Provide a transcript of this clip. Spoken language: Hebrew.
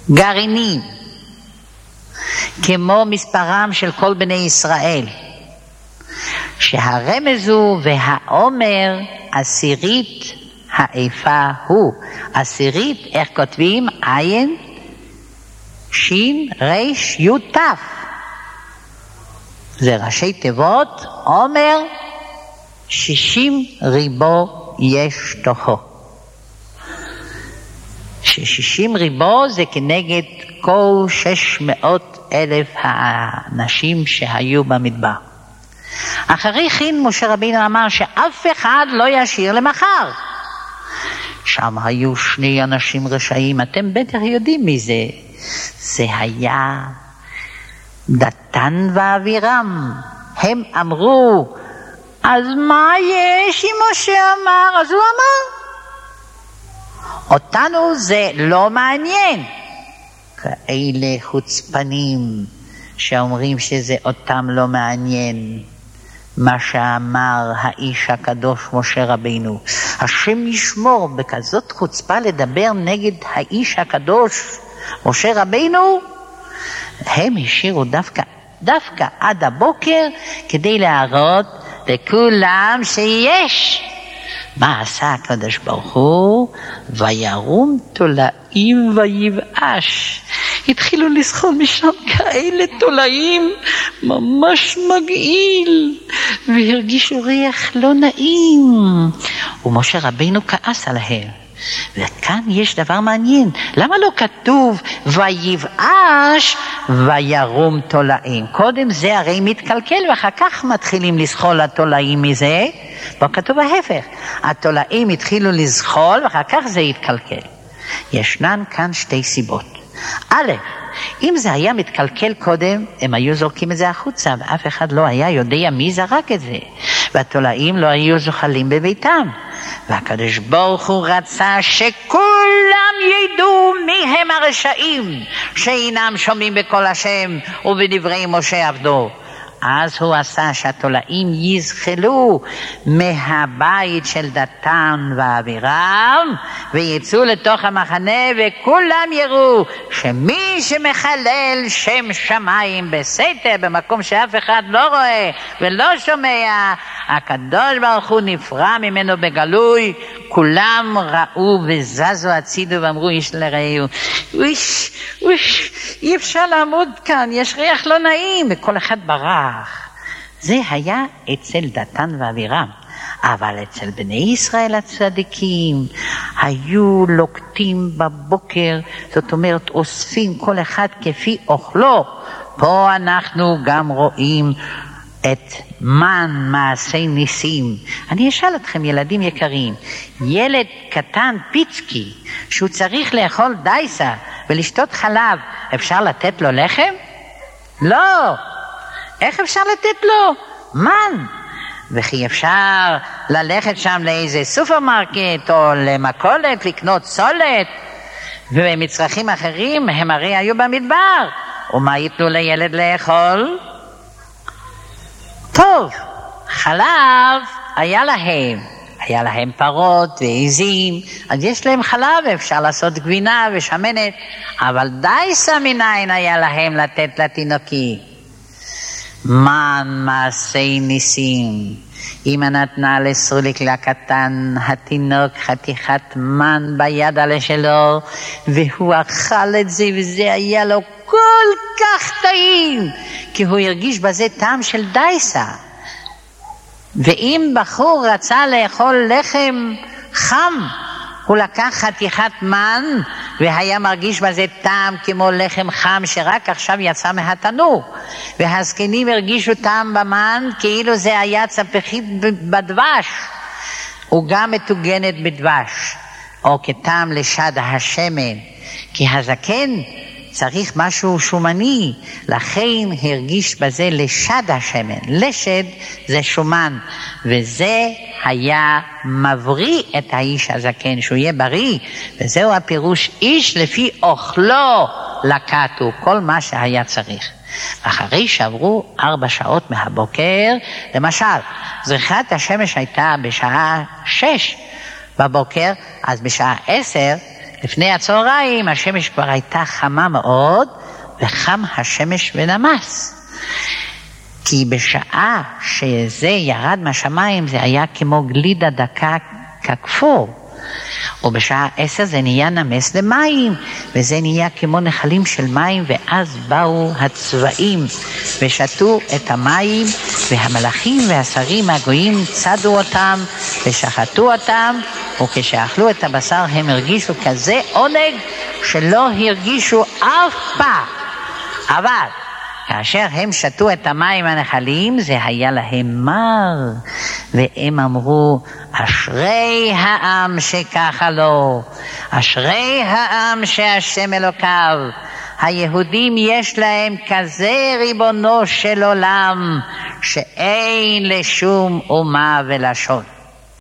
גרעינים, כמו מספרם של כל בני ישראל, שהרמז הוא והעומר עשירית האיפה הוא. עשירית, איך כותבים? עין, שין, ריש, י' ת'. זה ראשי תיבות, עומר, 60 ריבו יש תוכו. ש60 ריבו זה כנגד כל 600,000 האנשים שהיו במדבר. אחרי כן משה רבינו אמר שאף אחד לא ישאיר למחר. שם היו 2 אנשים רשעים, אתם בטח יודעים מי זה. זה היה דתן ואבירם. הם אמרו, אז מה יש אם משה אמר? אז הוא אמר. אותנו זה לא מעניין. כאלה חוצפנים שאומרים שזה אותם לא מעניין. מה שאמר האיש הקדוש משה רבינו. השם ישמור, בכזאת חוצפה לדבר נגד האיש הקדוש משה רבינו. הם השאירו דווקא עד הבוקר כדי להראות לכולם שיש. מה עשה הקדוש ברוך הוא? וירום תולעים ויבאש. התחילו לסחול משם כאלה תולעים, ממש מגעיל, והרגישו ריח לא נעים. ומשה רבינו כעס עליהם. וכאן יש דבר מעניין, למה לא כתוב ויבאש וירום תולעים? קודם זה הרי מתקלקל ואחר כך מתחילים לזחול התולעים מזה. לא כתוב ההפך, התולעים התחילו לזחול ואחר כך זה יתקלקל. ישנן כאן 2 סיבות. א', אם זה היה מתקלקל קודם, הם היו זורקים את זה החוצה, ואף אחד לא היה יודע מי זרק את זה, והתולעים לא היו זוחלים בביתם. והקדוש ברוך הוא רצה שכולם ידעו מי הם הרשעים שאינם שומעים בקול השם ובדברי משה עבדו. אז הוא עשה שהתולעים יזחלו מהבית של דתן ואבירם ויצאו לתוך המחנה, וכולם יראו שמי שמחלל שם שמיים בסתר, במקום שאף אחד לא רואה ולא שומע, הקדוש ברוך הוא נפרע ממנו בגלוי. כולם ראו וזזו הצידו ואמרו איש לרעהו, אי אפשר לעמוד כאן, יש ריח לא נעים, וכל אחד ברח. זה היה אצל דתן ואבירם. אבל אצל בני ישראל הצדיקים היו לוקטים בבוקר, זאת אומרת אוספים כל אחד כפי אוכלו. פה אנחנו גם רואים את מן מעשי ניסים. אני אשאל אתכם ילדים יקרים, ילד קטן פיצקי שהוא צריך לאכול דייסה ולשתות חלב, אפשר לתת לו לחם? לא. איך אפשר לתת לו? מן. וכי אפשר ללכת שם לאיזה סופרמרקט או למכולת לקנות סולת ומצרכים אחרים, הם הרי היו במדבר. ומה ייתנו לילד לאכול? טוב, חלב היה להם פרות ועזים, אז יש להם חלב, אפשר לעשות גבינה ושמנת, אבל דייסה מניין היה להם לתת לתינוקי? מן מעשי ניסים. אמא נתנה לסרוליק לקטן התינוק חתיכת מן ביד עלה שלו, והוא אכל את זה וזה היה לו כל כך טעים, כי הוא הרגיש בזה טעם של דייסה. ואם בחור רצה לאכול לחם חם, הוא לקח חתיכת מן והיה מרגיש בזה טעם כמו לחם חם שרק עכשיו יצא מהתנור. והזקנים הרגישו טעם במן כאילו זה היה צפחית בדבש, הוא גם מתוגנת בדבש, או כטעם לשד השמן, כי הזקן צריך משהו שומני, לכן הרגיש בזה לשד השמן. לשד זה שומן, וזה היה מבריא את האיש הזקן, שהוא יהיה בריא. וזהו הפירוש, איש לפי אוכלו לקטו, כל מה שהיה צריך. אחרי שעברו 4 שעות מהבוקר, למשל, זריחת השמש הייתה בשעה 6 בבוקר, אז בשעה 10, לפני הצהריים השמש כבר הייתה חמה מאוד, וחם השמש ונמס. כי בשעה שזה ירד מהשמיים זה היה כמו גלידה דקה ככפור. ובשעה 10 זה נהיה נמס למים, וזה נהיה כמו נחלים של מים, ואז באו הצבעים ושתו את המים, והמלאכים והשרים הגויים צדו אותם ושחטו אותם, וכשאכלו את הבשר הם הרגישו כזה עונג שלא הרגישו אף פעם. אבל כאשר הם שתו את המים הנחלים זה היה להם מר, והם אמרו אשרי העם שככה לו, אשרי העם שהשם אלוקיו, היהודים יש להם כזה ריבונו של עולם שאין לשום אומה ולשון.